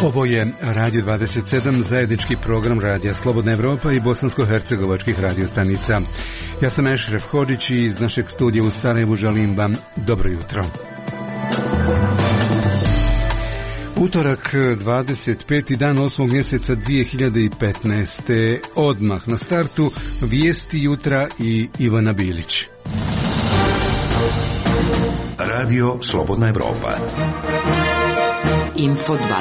Ovo je Radio 27, zajednički program Radija Slobodna Evropa i bosansko-hercegovačkih radiostanica. Ja sam Ešref Hodžić i iz našeg studija u Sarajevu želim vam dobro jutro. Utorak, 25. dan 8. mjeseca 2015. Odmah na startu vijesti jutra i Ivana Bilić. Radio Slobodna Evropa. Info 27.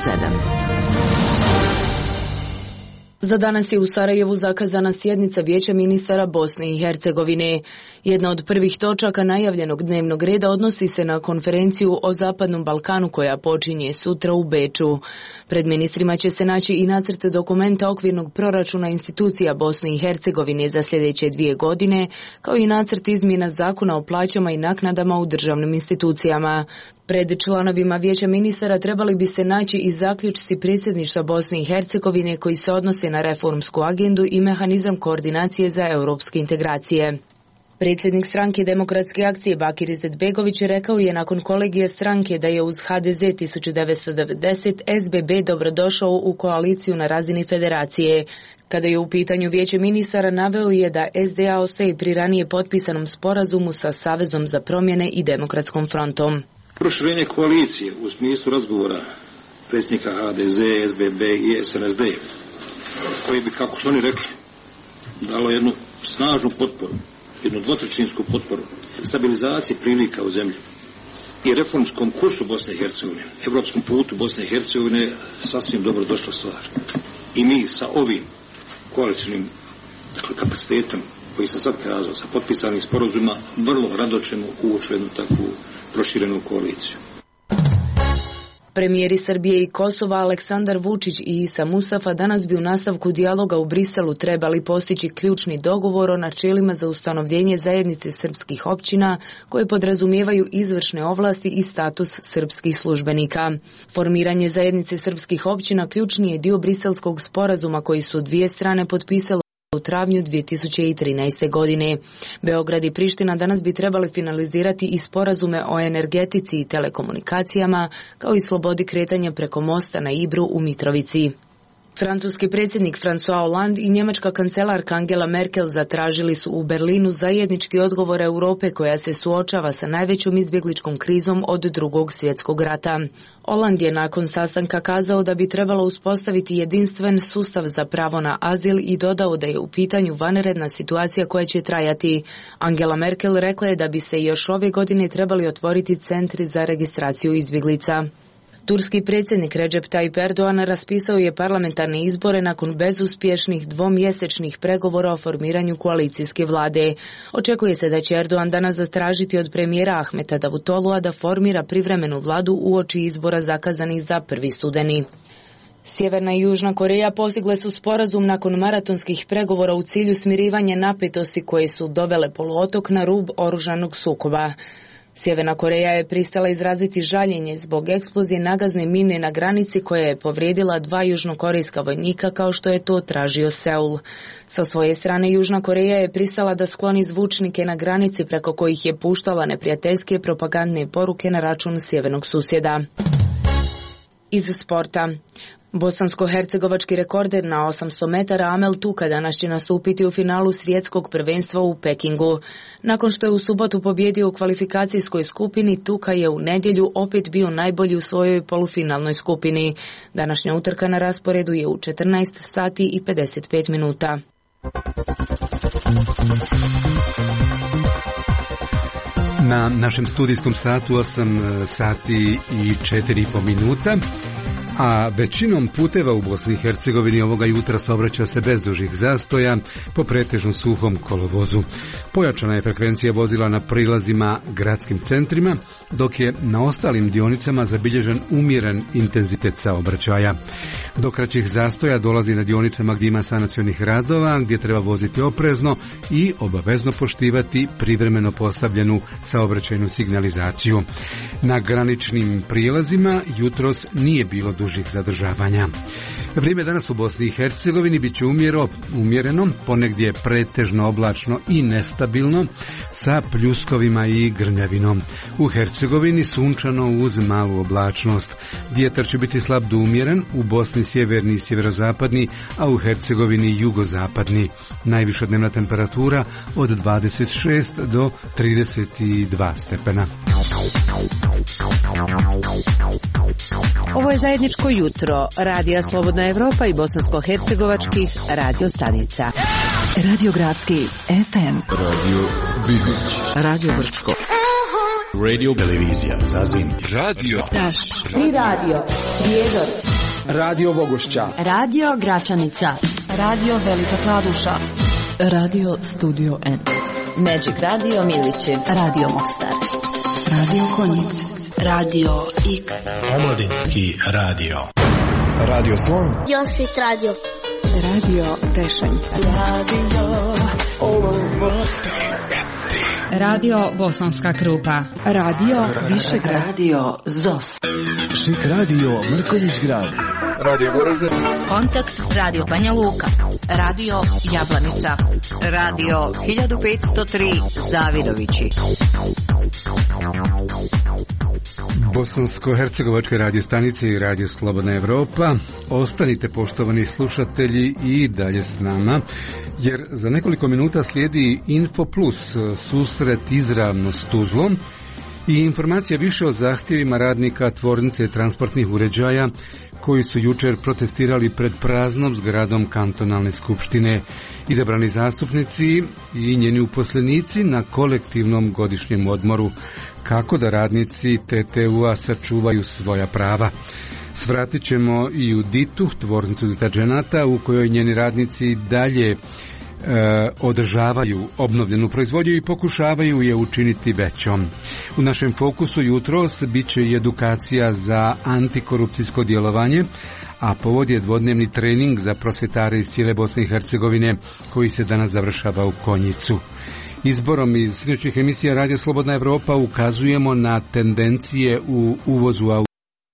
Za danas je u Sarajevu zakazana sjednica Vijeća ministara Bosne i Hercegovine. Jedna od prvih točaka najavljenog dnevnog reda odnosi se na konferenciju o Zapadnom Balkanu koja počinje sutra u Beču. Pred ministrima će se naći i nacrt dokumenta okvirnog proračuna institucija Bosne i Hercegovine za sljedeće 2 godine, kao i nacrt izmjena zakona o plaćama i naknadama u državnim institucijama. Pred članovima Vijeća ministara trebali bi se naći i zaključci predsjedništva Bosne i Hercegovine koji se odnose na reformsku agendu i mehanizam koordinacije za europske integracije. Predsjednik stranke Demokratske akcije Bakir Izetbegović rekao je nakon kolegija stranke da je uz HDZ 1990 SBB dobrodošao u koaliciju na razini federacije. Kada je u pitanju Vijeće ministara, naveo je da SDA ostaje pri ranije potpisanom sporazumu sa Savezom za promjene i Demokratskom frontom. Proširenje koalicije u smislu razgovora predsjednika HDZ, SBB i SNSD, koji bi, kako su oni rekli, dalo jednu snažnu potporu, jednu dvotrećinsku potporu stabilizaciji prilika u zemlji i reformskom kursu Bosne i Hercegovine, evropskom putu Bosne i Hercegovine, sasvim dobro došla stvar. I mi sa ovim koalicijnim kapacitetom koji sam sad kazao, sa potpisanim sporazuma, vrlo rado ćemo ući u jednu takvu proširenu koaliciju. Premijeri Srbije i Kosova Aleksandar Vučić i Isa Mustafa danas bi u nastavku dijaloga u Briselu trebali postići ključni dogovor o načelima za ustanovljenje zajednice srpskih općina koje podrazumijevaju izvršne ovlasti i status srpskih službenika. Formiranje zajednice srpskih općina ključni je dio briselskog sporazuma koji su dvije strane potpisale u travnju 2013. godine. Beograd i Priština danas bi trebali finalizirati i sporazume o energetici i telekomunikacijama, kao i slobodi kretanja preko mosta na Ibru u Mitrovici. Francuski predsjednik François Hollande i njemačka kancelarka Angela Merkel zatražili su u Berlinu zajednički odgovor Europe koja se suočava sa najvećom izbjegličkom krizom od Drugog svjetskog rata. Hollande je nakon sastanka kazao da bi trebalo uspostaviti jedinstven sustav za pravo na azil i dodao da je u pitanju vanredna situacija koja će trajati. Angela Merkel rekla je da bi se još ove godine trebali otvoriti centri za registraciju izbjeglica. Turski predsjednik Recep Tayyip Erdogan raspisao je parlamentarne izbore nakon bezuspješnih 2-mjesečnih pregovora o formiranju koalicijske vlade. Očekuje se da će Erdogan danas zatražiti od premijera Ahmeta Davutolua da formira privremenu vladu uoči izbora zakazanih za 1. studeni. Sjeverna i Južna Koreja postigle su sporazum nakon maratonskih pregovora u cilju smirivanja napetosti koje su dovele poluotok na rub oružanog sukoba. Sjeverna Koreja je pristala izraziti žaljenje zbog eksplozije nagazne mine na granici koja je povrijedila 2 južnokorejska vojnika kao što je to tražio Seul. Sa svoje strane Južna Koreja je pristala da skloni zvučnike na granici preko kojih je puštala neprijateljske propagandne poruke na račun sjevernog susjeda. Iz sporta. Bosansko-hercegovački rekorder na 800 metara Amel Tuka danas će nastupiti u finalu svjetskog prvenstva u Pekingu. Nakon što je u subotu pobjedio u kvalifikacijskoj skupini, Tuka je u nedjelju opet bio najbolji u svojoj polufinalnoj skupini. Današnja utrka na rasporedu je u 14 sati i 55 minuta. Na našem studijskom satu 8 sati i 4,5 minuta. A većinom puteva u Bosni i Hercegovini ovoga jutra saobraća se bez dužih zastoja po pretežno suhom kolovozu. Pojačana je frekvencija vozila na prilazima gradskim centrima, dok je na ostalim dionicama zabilježen umjeren intenzitet saobraćaja. Do kraćih zastoja dolazi na dionicama gdje ima sanacionih radova, gdje treba voziti oprezno i obavezno poštivati privremeno postavljenu saobraćajnu signalizaciju. Na graničnim prilazima jutros nije bilo dužih zadržavanja. Vrijeme danas u Bosni i Hercegovini bit će umjereno, ponegdje pretežno oblačno i nestabilno, sa pljuskovima i grmljavinom. U Hercegovini sunčano uz malu oblačnost. Vjetar će biti slab do umjeren, u Bosni sjeverni i sjeverozapadni, a u Hercegovini jugozapadni. Najviša dnevna temperatura od 26 do 32 stepena. Ovo je zajedničko jutro Radija Slobodna Evropa i bosansko-hercegovačkih radio stanica. Radio Gradski FM, Radio Bibić, Radio Brčko, Radio Televizija Zazin, Radio Taš i Radio Prijedor, Radio Vogošća, Radio Gračanica, Radio Velika Kladuša, Radio Studio N, Magic Radio Milići, Radio Mostar, Radio Konjic, Radio X, Omladinski radio, Radio Slon, Josit Radio, Radio Tešanj, Radio Bosanska Krupa, Radio Višegrad, Radio ZOS, Šik Radio Mrkonjić Grad, Radio Goražde, Kontakt Radio Banja Luka, Radio Jablanica, Radio 1503 Zavidovići. Bosansko-hercegovačke radio stanice i Radio Slobodna Evropa. Ostanite, poštovani slušatelji, i dalje s nama, jer za nekoliko minuta slijedi Info Plus, susret izravno s Tuzlom i informacija više o zahtjevima radnika tvornice transportnih uređaja koji su jučer protestirali pred praznom zgradom kantonalne skupštine. Izabrani zastupnici i njeni uposlenici na kolektivnom godišnjem odmoru. Kako da radnici TTU-a sačuvaju svoja prava? Svratit ćemo i u Ditu, tvornicu deterdženata, u kojoj njeni radnici dalje održavaju obnovljenu proizvodnju i pokušavaju je učiniti većom. U našem fokusu jutros bit će i edukacija za antikorupcijsko djelovanje, a povod je dvodnevni trening za prosvjetare iz cijele Bosne i Hercegovine koji se danas završava u Konjicu. Izborom iz sinoćnih emisija Radio Slobodna Evropa ukazujemo na tendencije u uvozu automobila.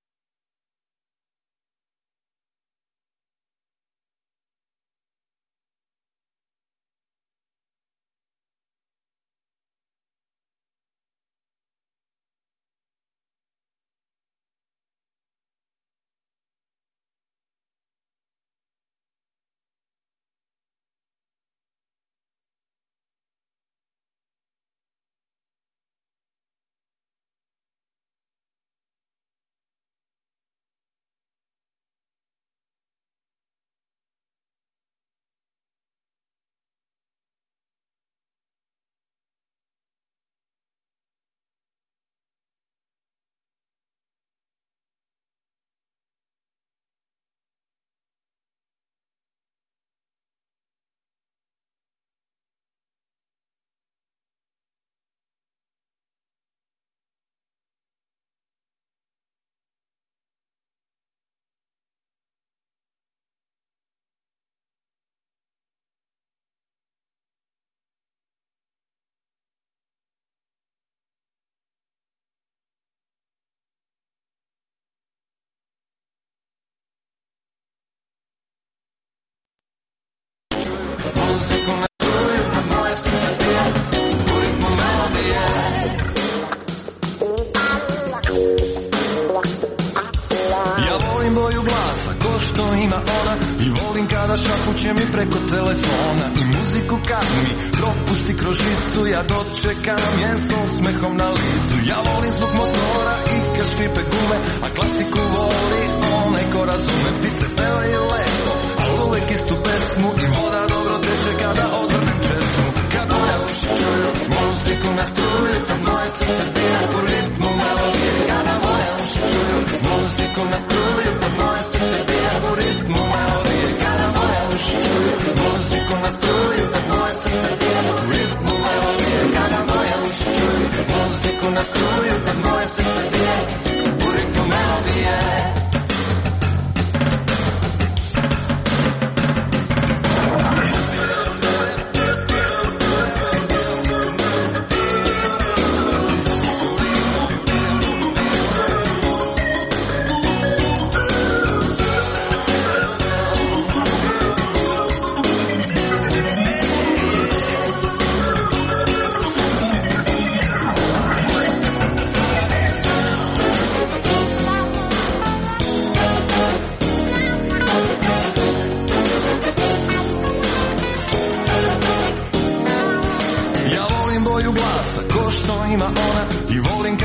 Ja volim boju glasa, ko što ima ona, i volim kada šapuće mi preko telefona, i muziku kad mi propusti kroz žicu, ja dočekam je s osmehom na licu. Ja volim zvuk motora i kad škripe gume, a klasiku voli onaj ko razume. Ptice pevaju lepo, ali uvek istu pesmu, i voda dobro teče kada odvrnem česmu. Kad moja uši čuju muziku na struju, kad moje srce bira u ritmu melodije. Kada moja uši čuju muziku na struju, kad moje srce bira u ritmu melodije. Kada moja uši čuju muziku na struju, kad moje srce bira u ritmu melodije. Kada moja uši čuju muziku na struju, kad moje srce bira u ritmu melodije.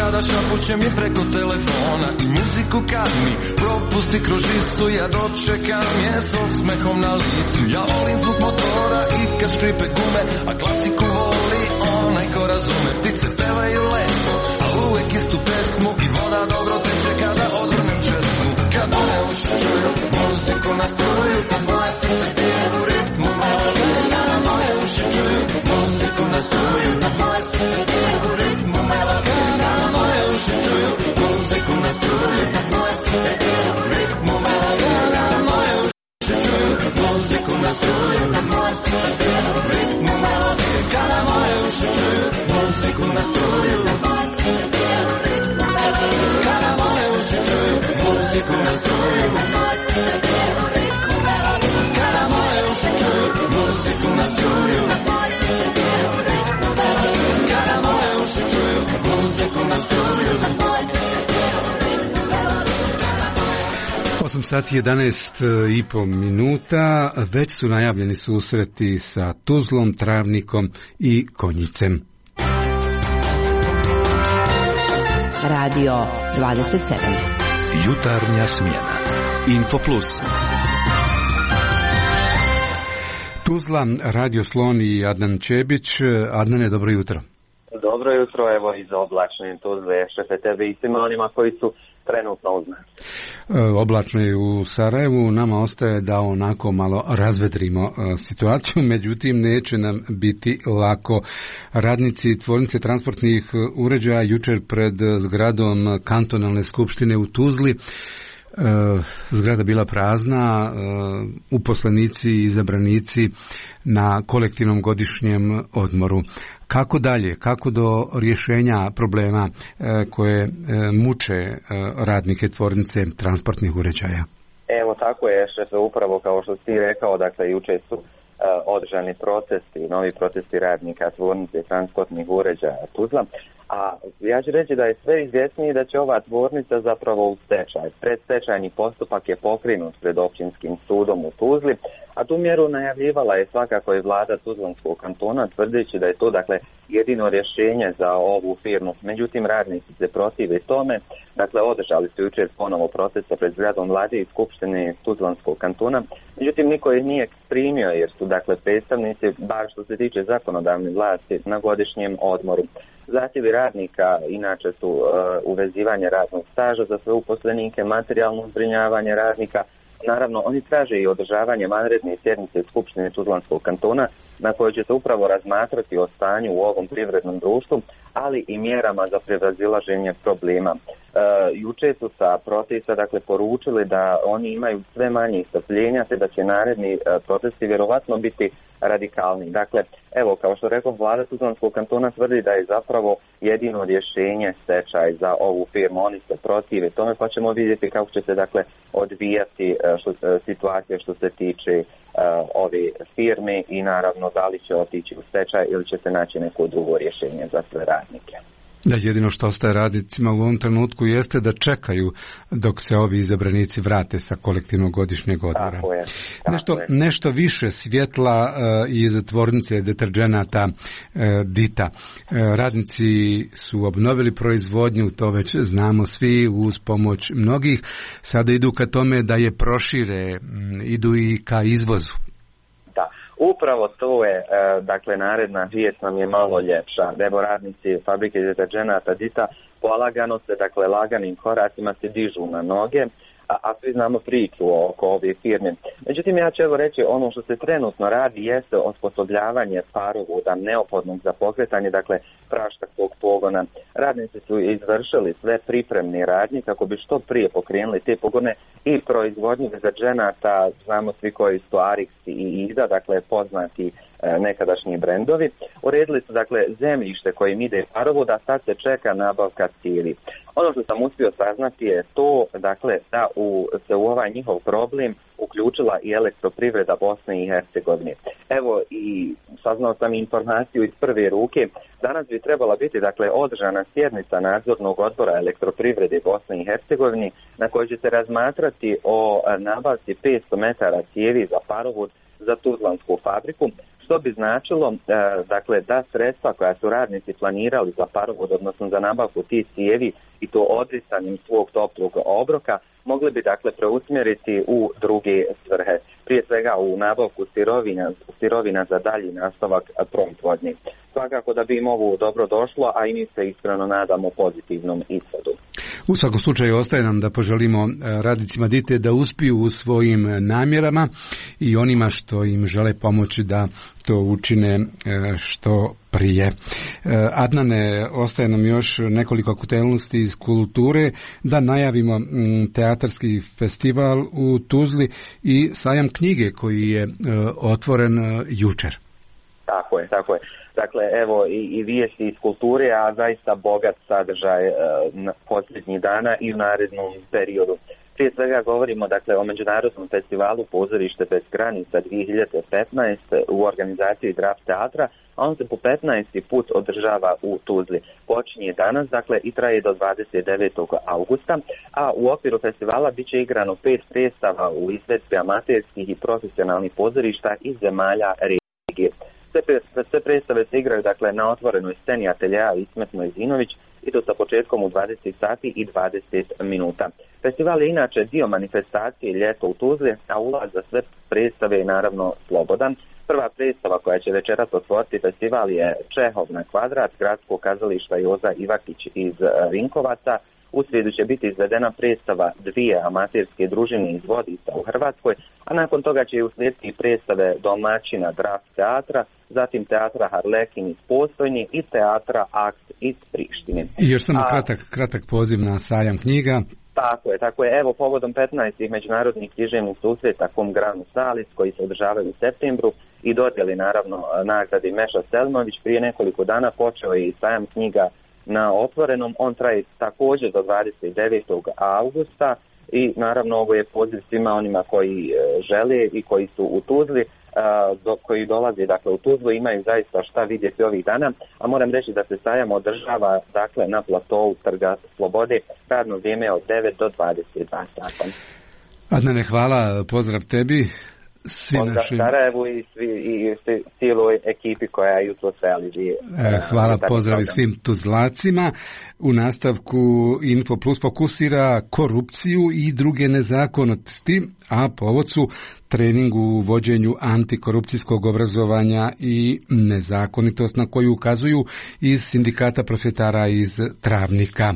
kada šapućem i preko telefona. I muziku kad mi propusti kroz žicu, ja dočekam je s osmehom na licu. Ja volim zvuk motora i kad škripe gume, a klasiku voli onaj ko razume. Ptice pevaju lepo, a uvek istu pesmu, i voda dobro teče kada odvrnem česmu. Kad moje uši čuju muziku na struju, kad moje srce bije u ritmu melodije. Kada moje uši čuju muziku na struju, kad moje srce bije u ritmu melodije. Kada moje uši čuju muziku na struju, kad moje srce bije u ritmu melodije. Kada moje uši čuju muziku na struju, kad moje srce bije u ritmu melodije. Kada moje uši čuju muziku na struju, kad moje srce bije u ritmu melodije. Kada moje uši čuju muziku na struju, kad moje srce bije u ritmu melodije. Kada moje uši čuju muziku na struju, kad moje srce bije u ritmu melodije. Kada moje uši čuju muziku na struju, kad moje srce bije u ritmu melodije. 8 sati 11 i po minuta, već su najavljeni susreti sa Tuzlom, Travnikom i Konjicem. Radio 27. Jutarnja smjena. Infoplus. Tuzla, Radio Slon i Adnan Čebić. Adnane, dobro jutro. Dobro jutro, evo iz oblačne Tuzle, šefe, tebe i svima onima koji su trenutno uz nas. Oblačno je u Sarajevu, nama ostaje da onako malo razvedrimo situaciju, međutim neće nam biti lako. Radnici tvornice transportnih uređaja jučer pred zgradom kantonalne skupštine u Tuzli, zgrada bila prazna, uposlenici i izabranici na kolektivnom godišnjem odmoru. Kako dalje? Kako do rješenja problema koje muče radnike tvornice transportnih uređaja? Evo tako je, šefe, upravo kao što si rekao, dakle jučer su održani protesti, novi protesti radnika tvornice transportnih uređaja Tuzla, a ja ću reći da je sve izvjesnije da će ova tvornica zapravo u stečaj. Predstečajni postupak je pokrenut pred općinskim sudom u Tuzli, a tu mjeru najavljivala je svakako i vlada Tuzlanskog kantona, tvrdeći da je to dakle jedino rješenje za ovu firmu. Međutim, radnici se protive tome, dakle održali su jučer ponovo proteste pred zgradom vlade i skupštine Tuzlanskog kantona. Međutim, niko ih nije primio jer su dakle predstavnici, bar što se tiče zakonodavne vlasti, na godišnjem odmoru. Zahtjevi radnika inače su uvezivanje radnog staža za sve uposlenike, materijalno zbrinjavanje radnika. Naravno, oni traže i održavanje vanredne sjednice Skupštine Tuzlanskog kantona na kojoj će se upravo razmatrati o stanju u ovom privrednom društvu, ali i mjerama za prevazilaženje problema. Juče su sa protesta dakle poručili da oni imaju sve manje strpljenja te da će naredni protesti vjerovatno biti radikalni. Dakle, evo, kao što rekao, vlada Tuzlanskog kantona tvrdi da je zapravo jedino rješenje stečaj za ovu firmu. Oni se protive tome, pa ćemo vidjeti kako će se dakle odvijati situacija što se tiče ove firme i naravno da li će otići u stečaj ili će se naći neko drugo rješenje za sve radnike. Da, jedino što ostaje radnicima u ovom trenutku jeste da čekaju dok se ovi izabranici vrate sa kolektivnog godišnjeg odmora. Tako je. Nešto više svjetla iz tvornice deterdženata Dita. Radnici su obnovili proizvodnju, to već znamo svi uz pomoć mnogih. Sada idu ka tome da je prošire, idu i ka izvozu. Upravo to je, dakle, naredna vijest nam je malo ljepša. Evo, radnici fabrike deterdženata Dita polagano se, dakle, laganim koracima se dižu na noge, a svi znamo priču oko ove firme. Međutim, ja ću evo reći, ono što se trenutno radi jeste osposobljavanje parovoda neophodnog za pokretanje, dakle, praštakog pogona. Radnici su izvršili sve pripremne radnje kako bi što prije pokrenuli te pogone i proizvodnju deterdženata, znamo svi koji su Arix i Ida, dakle, poznati nekadašnji brendovi. Uredili su, dakle, zemljište kojim ide parovod, a sad se čeka nabavka cijevi. Ono što sam uspio saznati je to, dakle, da se u ovaj njihov problem uključila i elektroprivreda Bosne i Hercegovine. Evo, i saznao sam informaciju iz prve ruke. Danas bi trebala biti, dakle, održana sjednica nadzornog odbora elektroprivrede Bosne i Hercegovine na kojoj će se razmatrati o nabavci 500 metara cijevi za parovod za Tuzlansku fabriku, što bi značilo dakle da sredstva koja su radnici planirali za parovod, odnosno za nabavku tih cijevi i to odricanjem svog toplog obroka, mogli bi dakle preusmjeriti u druge svrhe, prije svega u nabavku sirovina za dalji nastavak proizvodnje. Svakako da bi im ovo dobro došlo, a i mi se iskreno nadamo pozitivnom ishodu. U svakom slučaju ostaje nam da poželimo radnicima DITE da uspiju u svojim namjerama i onima što im žele pomoći da to učine što prije. Adnane, ostaje nam još nekoliko aktualnosti iz kulture, da najavimo teatarski festival u Tuzli i sajam knjige koji je otvoren jučer. Tako je. Dakle, evo i vijesti iz kulture, a zaista bogat sadržaj posljednjih dana i u narednom periodu. Prije svega govorimo dakle o Međunarodnom festivalu Pozorište bez granica 2015 u organizaciji Draft teatra, a on se po 15. put održava u Tuzli. Počinje danas, dakle, i traje do 29. augusta, a u okviru festivala bit će igrano 5 predstava u izvedbi amaterskih i profesionalnih pozorišta iz zemalja regije. Sve predstave se igraju dakle na otvorenoj sceni ateljeja Ismet Mojzinović i to sa početkom u 20 sati i 20 minuta. Festival je inače dio manifestacije Ljeto u Tuzli, a ulaz za sve predstave je naravno slobodan. Prva predstava koja će večeras otvoriti festival je Čehov na kvadrat, gradskog kazališta Joza Ivakić iz Vinkovaca. U srijedu će biti izvedena predstava 2 amaterske družine iz Vodica u Hrvatskoj, a nakon toga će uslijediti predstave domaćina Draft teatra, zatim teatra Harlekin iz Postojnje i teatra Akt iz Prištine. I još samo kratak poziv na sajam knjiga. Tako je. Evo, povodom 15. međunarodnih književnih susreta Cum Granu Salis, koji se održavaju u septembru, i dodjeli naravno nagradi Meša Selmović, prije nekoliko dana počeo je i sajam knjiga na otvorenom. On traje također do 29. augusta i naravno ovo je poziv svima onima koji žele i koji su u Tuzli, koji dolaze dakle u Tuzlu, imaju zaista šta vidjeti ovih dana, a moram reći da se sajam održava dakle na platovu Trga Slobode, radno vrijeme od 9 do 22 sata. Adnane, hvala, pozdrav tebi. Pozdrav Sarajevu i cijeloj ekipi koja je jutro realizuje. Hvala, pozdrav svim Tuzlacima. U nastavku Info Plus fokusira korupciju i druge nezakonitosti, a povod su trening u vođenju antikorupcijskog obrazovanja i nezakonitost na koju ukazuju iz Sindikata prosvjetara iz Travnika.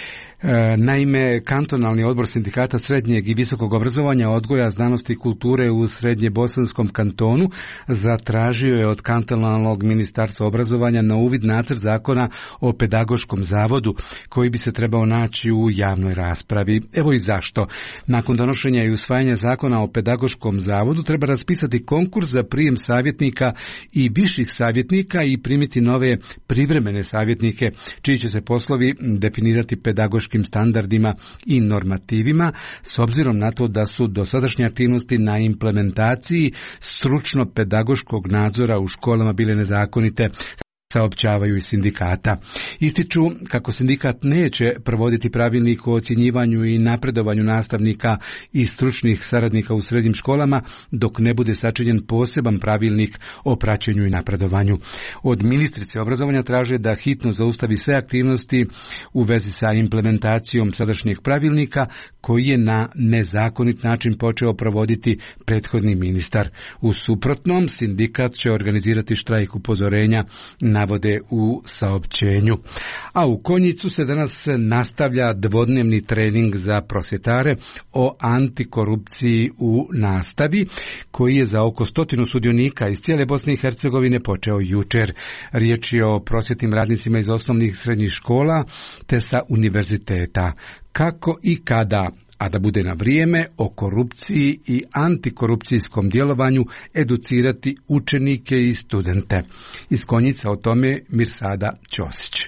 Naime, kantonalni odbor sindikata srednjeg i visokog obrazovanja, odgoja, znanosti i kulture u Srednjebosanskom kantonu zatražio je od kantonalnog ministarstva obrazovanja na uvid nacrt zakona o pedagoškom zavodu koji bi se trebao naći u javnoj raspravi. Evo i zašto. Nakon donošenja i usvajanja zakona o pedagoškom zavodu treba raspisati konkurs za prijem savjetnika i viših savjetnika i primiti nove privremene savjetnike čiji će se poslovi definirati pedagoškim standardima i normativima, s obzirom na to da su dosadašnje aktivnosti na implementaciji stručno-pedagoškog nadzora u školama bile nezakonite, saopćavaju iz sindikata. Ističu kako sindikat neće provoditi pravilnik o ocjenjivanju i napredovanju nastavnika i stručnih saradnika u srednjim školama dok ne bude sačinjen poseban pravilnik o praćenju i napredovanju. Od ministrice obrazovanja traže da hitno zaustavi sve aktivnosti u vezi sa implementacijom sadašnjeg pravilnika koji je na nezakonit način počeo provoditi prethodni ministar. U suprotnom, sindikat će organizirati štrajk upozorenja, navode u saopćenju. A u Konjicu se danas nastavlja dvodnevni trening za prosvjetare o antikorupciji u nastavi, koji je za oko 100 sudionika iz cijele Bosne i Hercegovine počeo jučer. Riječ je o prosvjetnim radnicima iz osnovnih i srednjih škola te sa univerziteta. Kako i kada, a da bude na vrijeme, o korupciji i antikorupcijskom djelovanju educirati učenike i studente. Iz Konjica o tome Mirsada Ćosić.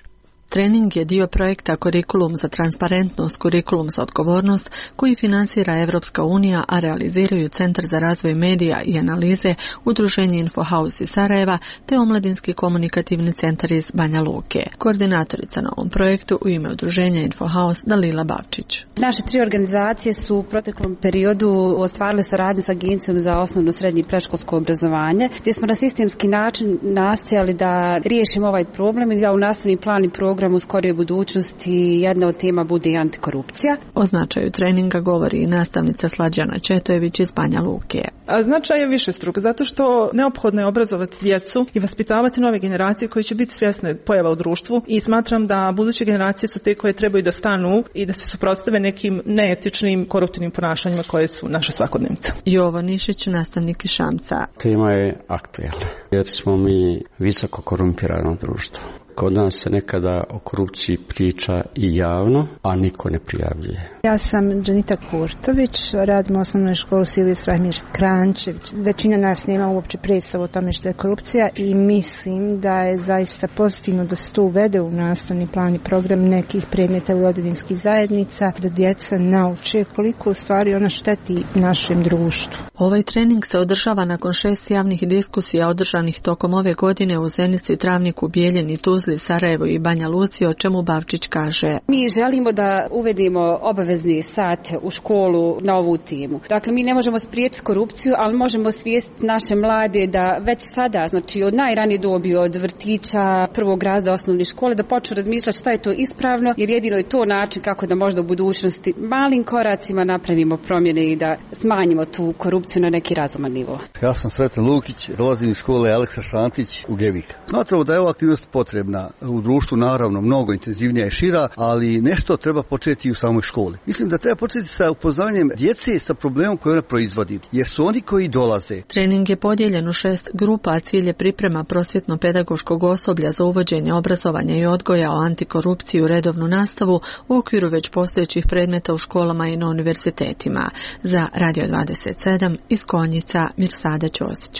Trening je dio projekta Kurikulum za transparentnost, Kurikulum za odgovornost, koji finansira Evropska unija, a realiziraju Centar za razvoj medija i analize, Udruženje Infohouse iz Sarajeva te Omladinski komunikativni centar iz Banja Luke. Koordinatorica na ovom projektu u ime Udruženja Infohouse Dalila Bavčić. Naše 3 organizacije su u proteklom periodu ostvarile saradnju sa Agencijom za osnovno, srednje i predškolsko obrazovanje, gdje smo na sistemski način nastojali da riješimo ovaj problem i da u nastavni plan i program u skorijoj budućnosti jedna od tema bude i antikorupcija. O značaju treninga govori i nastavnica Slađana Četojević iz Banja Luke. A značaj je višestruk, zato što neophodno je obrazovati djecu i vaspitavati nove generacije koje će biti svjesne pojava u društvu i smatram da buduće generacije su te koje trebaju da stanu i da se suprotstave nekim neetičnim, koruptivnim ponašanjima koje su naša svakodnevnica. Jovo Nišić, nastavnik iz Šamca. Tema je aktuelna jer smo mi visoko korumpirano društvo. Kod nas se nekada o korupciji priča i javno, a niko ne prijavljuje. Ja sam Džanita Kurtović, radim u osnovnoj školi Silvijus Rahmir Krančević. Većina nas nema uopće predstavu o tome što je korupcija i mislim da je zaista pozitivno da se to uvede u nastavni plan i program nekih predmeta u rodinskih zajednica, da djeca nauče koliko u stvari ona šteti našem društvu. Ovaj trening se održava nakon 6 javnih diskusija održanih tokom ove godine u Zenici, Travniku, Bijeljini, Tuzli, Sarajevo i Banja Luci, o čemu Bavčić kaže. Mi želimo da uvedemo obavezni sat u školu na ovu temu. Dakle, mi ne možemo spriječiti korupciju, ali možemo svijestiti naše mlade da već sada, znači od najranije dobi, od vrtića, prvog razreda osnovne škole, da počnu razmišljati šta je to ispravno, jer jedino je to način kako da možda u budućnosti malim koracima napravimo promjene i da smanjimo tu korupciju na neki razuman nivo. Ja sam Sreten Lukić, dolazim iz škole Aleksa Šantić u Gevika. Smatramo da je ova aktivnost potrebna u društvu, naravno mnogo intenzivnija i šira, ali nešto treba početi u samoj školi. Mislim da treba početi sa upoznavanjem djece sa problemom koje ona proizvodi, jer su oni koji dolaze. Trening je podijeljen u 6 grupa, a cilj je priprema prosvjetno-pedagoškog osoblja za uvođenje obrazovanja i odgoja o antikorupciji u redovnu nastavu u okviru već postojećih predmeta u školama i na univerzitetima. Za Radio 27 iz Konjica, Mirsada Ćosić.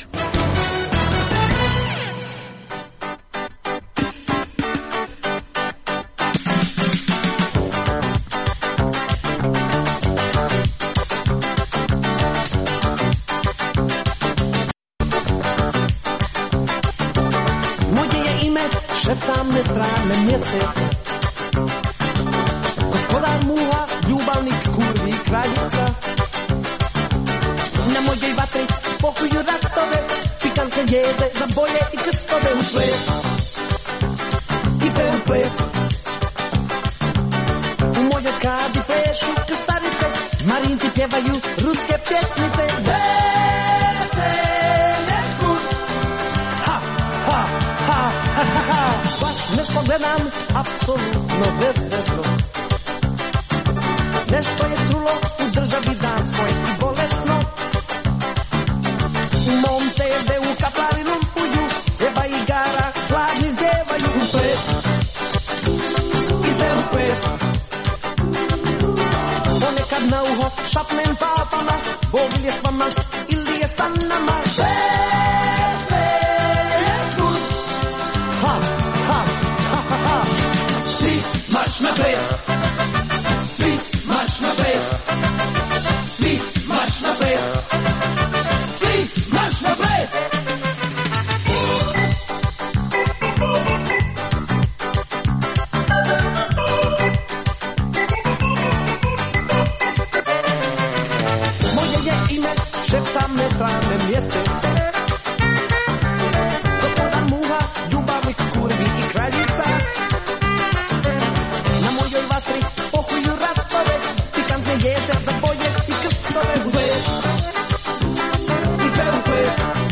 Šeptam ne strane mjesece, gospodar muha, ljubavnik, kurvi, kraljica. Na mojoj vatri pokuju ratove, pikantne jeze za boje i krstove u ples. Ide u ples. U mojoj kadi plešu krstarice, marinci pjevaju ruske pjesmice. Nešto gledam apsolutno bezvezno. Nešto je trulo u državi danskoj i bolesno. U mom TV-u kaplari lumpuju, jeba igara, hladni zdjevaju u ples. Ide u ples. Ponekad na uho šapnem papama, Bog li je s vama ili je sa nama. Marš na ples, svi marš na ples, svi marš na ples, svi marš na ples. Moje je ime, šeptam ne strane mjesece, gospodar muha, ljubavnik, kurvi i kraljica. Na mojoj vatri pokuju ratove, pikantne jeze za boje i krstove u ples. Ide u ples.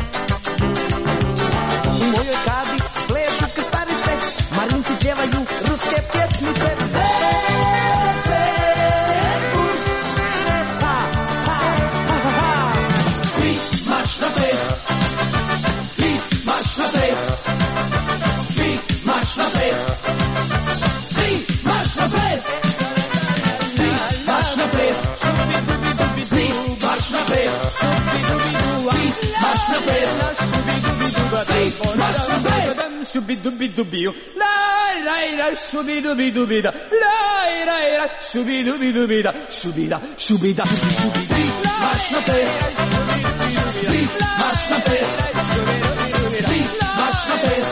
U mojoj kadi plešu krstarice, marinci pjevaju ruske pjesmice. Svi marš na ples, svi marš na ples, svi marš na ples. Marš na ples, svi marš na ples, svi marš na ples, svi marš na ples, svi marš na ples. šubi-dubi-dubiju, laj-raj-raj, šubi-dubi-dubida, laj-raj-raj, šubi-dubi-dubida, šubida, šubida, šubi, marš na pes, marš na pes, marš na pes.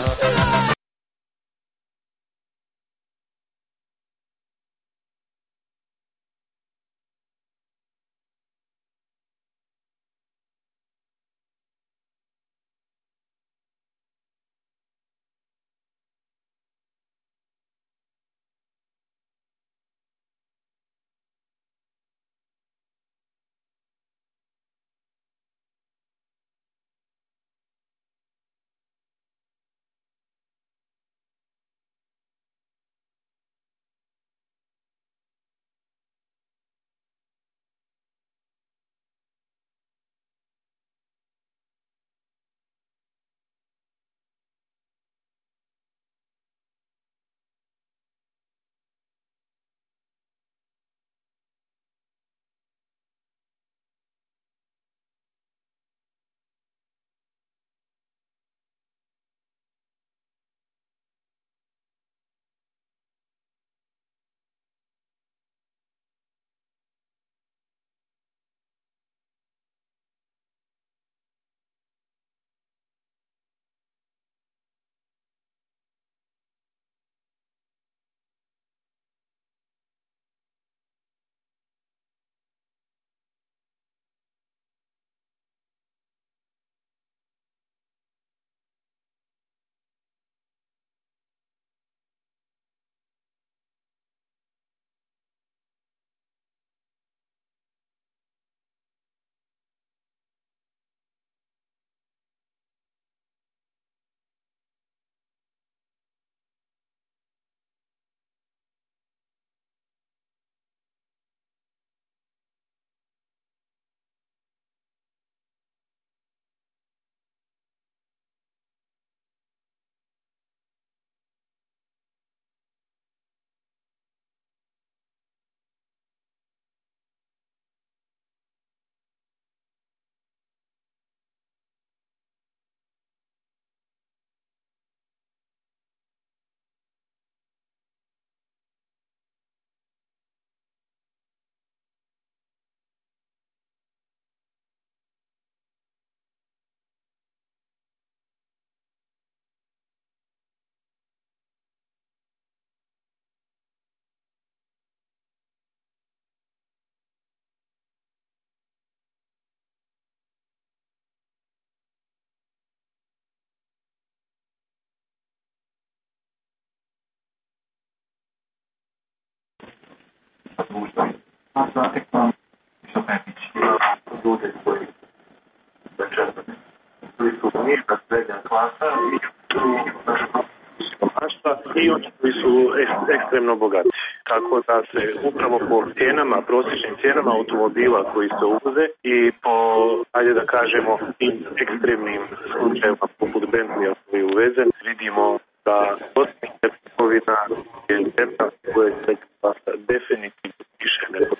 I oni koji su ekstremno bogati. Tako da se upravo po cijenama, prosječnim cijenama automobila koji se uvoze i po, ajde da kažemo, tim ekstremnim slučajevima poput Bentleya koji je uvezen, vidimo da Bosna i Hercegovina je zemlja koja je definitivno više nego.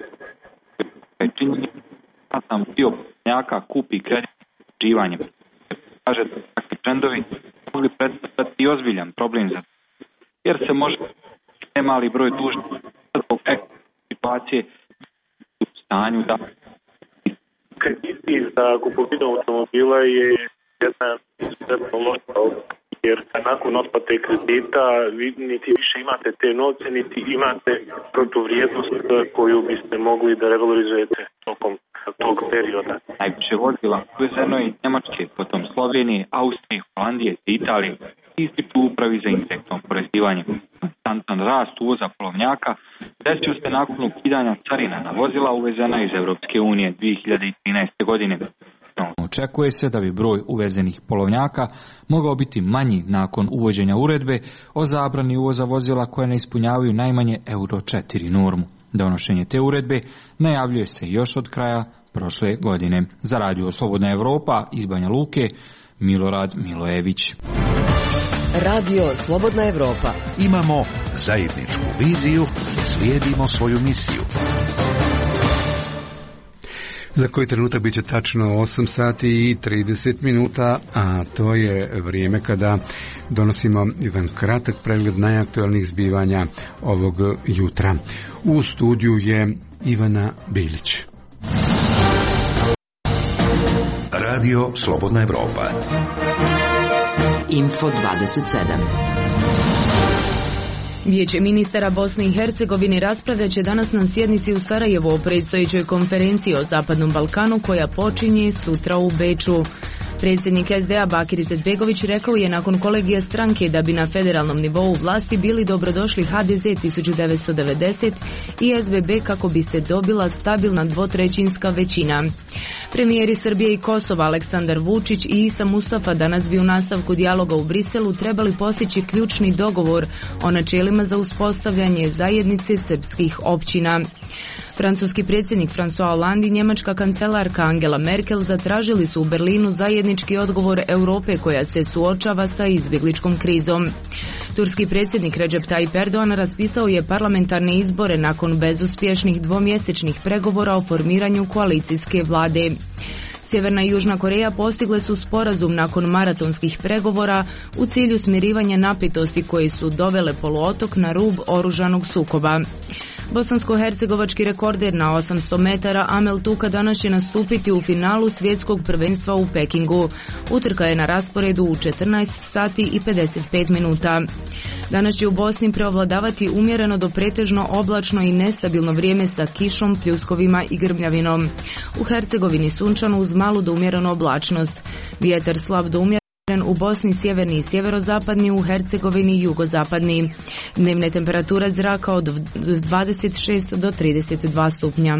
Ja sam bio njaka kupi kredit uživanjem. Kaže da takvi trendovi mogli predstavljati i ozbiljan problem za jer se može nemali broj dužnih zbog situacije u stanju da krediti za kupovinu automobila je jedna izuzetno loša, jer nakon otplate kredita vi niti više imate te novce, niti imate protuvrijednost koju biste mogli da revalorizujete tokom tog perioda. Najviše vozila uvezeno iz Njemačke, potom Slovenije, Austrije, Holandije i Italije. Ističu upravi za indirektno oporezivanje. Konstantan rast uvoza polovnjaka desio se nakon ukidanja carina na vozila uvezena iz Europske unije 2013. godine. Očekuje se da bi broj uvezenih polovnjaka mogao biti manji nakon uvođenja uredbe o zabrani uvoza vozila koje ne ispunjavaju najmanje Euro 4 normu. Donošenje te uredbe najavljuje se još od kraja prošle godine. Za Radio Slobodna Evropa iz Banja Luke, Milorad Milojević. Radio Slobodna Evropa. Imamo zajedničku viziju, slijedimo svoju misiju. Za koji trenutak bit će tačno 8 sati i 30 minuta, a to je vrijeme kada donosimo jedan kratak pregled najaktualnijih zbivanja ovog jutra. U studiju je Ivana Bilić. Radio Slobodna Evropa. Info 27. Vijeće ministara Bosne i Hercegovine raspravljat će danas na sjednici u Sarajevu o predstojećoj konferenciji o Zapadnom Balkanu koja počinje sutra u Beču. Predsjednik SDA Bakir Izetbegović rekao je nakon kolegija stranke da bi na federalnom nivou vlasti bili dobrodošli HDZ 1990 i SBB kako bi se dobila stabilna dvotrećinska većina. Premijeri Srbije i Kosova Aleksandar Vučić i Isa Mustafa danas bi u nastavku dijaloga u Briselu trebali postići ključni dogovor o načelima za uspostavljanje zajednice srpskih općina. Francuski predsjednik François Hollande i njemačka kancelarka Angela Merkel zatražili su u Berlinu zajednički odgovor Europe koja se suočava sa izbjegličkom krizom. Turski predsjednik Recep Tayyip Erdogan raspisao je parlamentarne izbore nakon bezuspješnih dvomjesečnih pregovora o formiranju koalicijske vlade. Sjeverna i Južna Koreja postigle su sporazum nakon maratonskih pregovora u cilju smirivanja napetosti koje su dovele poluotok na rub oružanog sukoba. Bosansko-hercegovački rekorder na 800 metara Amel Tuka danas će nastupiti u finalu svjetskog prvenstva u Pekingu. Utrka je na rasporedu u 14 sati i 55 minuta. Danas će u Bosni preovladavati umjereno do pretežno oblačno i nestabilno vrijeme sa kišom, pljuskovima i grmljavinom. U Hercegovini sunčano uz malu do umjerenu oblačnost. Vjetar slab do umjeren u Bosni sjeverni i sjeverozapadni, u Hercegovini jugozapadni. Dnevne temperature zraka od 26 do 32 stupnja.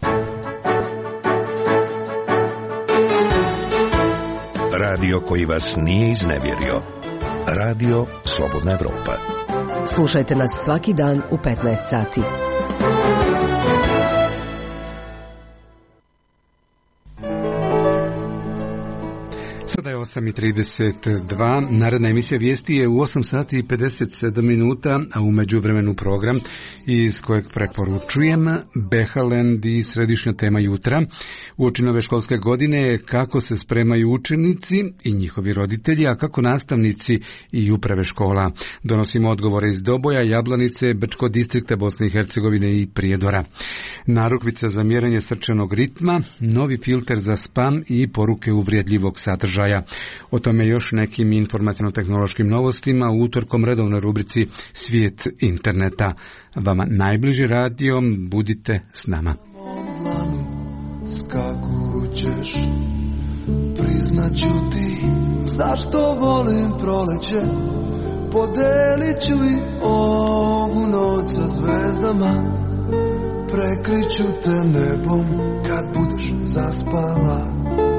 Radio koji vas nije iznevjerio. Radio Slobodna Evropa. Slušajte nas svaki dan u 15 sati. Sada je 8:32, naredna emisija vijesti je u 8 sati i 57 minuta, a u međuvremenu program iz kojeg preporučujem Behalend i središnja tema jutra. Uoči nove školske godine je kako se spremaju učenici i njihovi roditelji, a kako nastavnici i uprave škola. Donosimo odgovore iz Doboja, Jablanice, Brčkog distrikta Bosne i Hercegovine i Prijedora. Narukvica za mjerenje srčanog ritma, novi filter za spam i poruke uvrijedljivog sadržaja. O tome još nekim informacijno-tehnološkim novostima u utorkom redovnoj rubrici Svijet interneta. Vama najbliži radio, budite s nama. Skakućeš, priznaću ti zašto volim proleće, podelit ću i ovu noć sa zvezdama, prekriću te nebom kad budeš zaspala.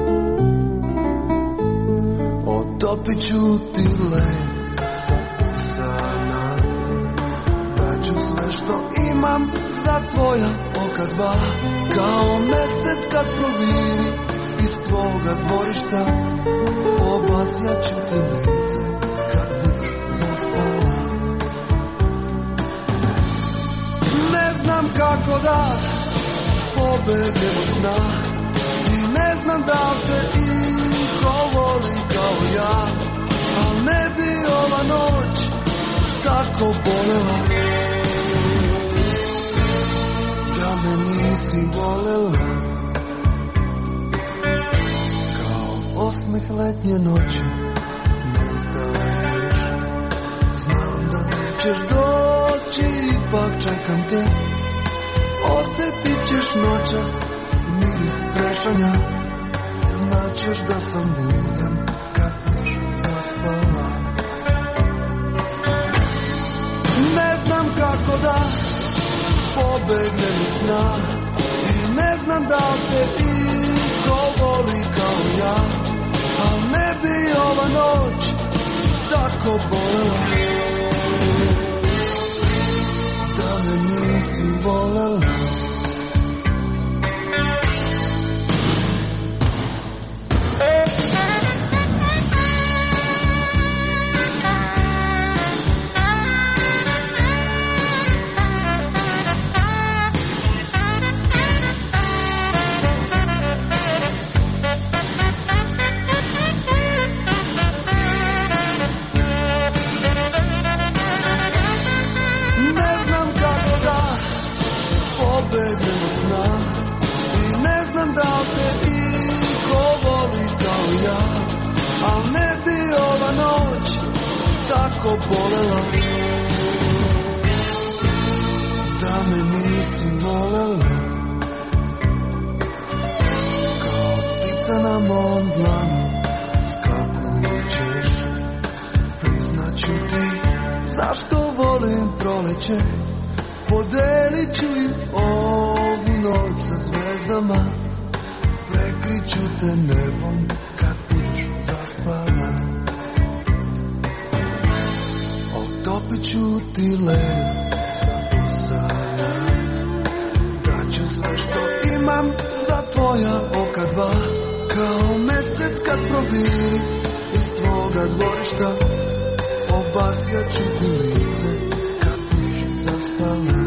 Otopit ću ti led sa usana, daću sve što imam za tvoja oka dva, kao mesec kad proviri iz tvoga dvorišta, obasjat ću te lice kad budeš zaspala. Ne znam kako da pobegnem od sna i ne znam da te iko voli kao ja, al ne bi ova noć tako bolela da me nisi volela. Kao osmeh letnje noći nestaješ, znam da nećeš doći, ipak čekam te. Osjetit ćeš noćas miris trešanja, znaćeš da sam budan kad budeš zaspala. Ne znam kako da pobegnem iz sna i ne znam da te iko voli kao ja, al ne bi ova noć tako bolela da me nisi volela. ja, al ne bi ova noć tako bolela da me nisi volela. Kao ptica na mom dlanu skakućeš, priznaću ti zašto volim proleće. Podelit ću im ovu noć sa zvezdama, prekriću te nebom kad budeš zaspala. Otopit ću ti led sa usana, daću sve što imam za tvoja oka dva. Kao mesec kad probiri iz tvoga dvorišta, obasjat ću ti lice kad budeš zaspala.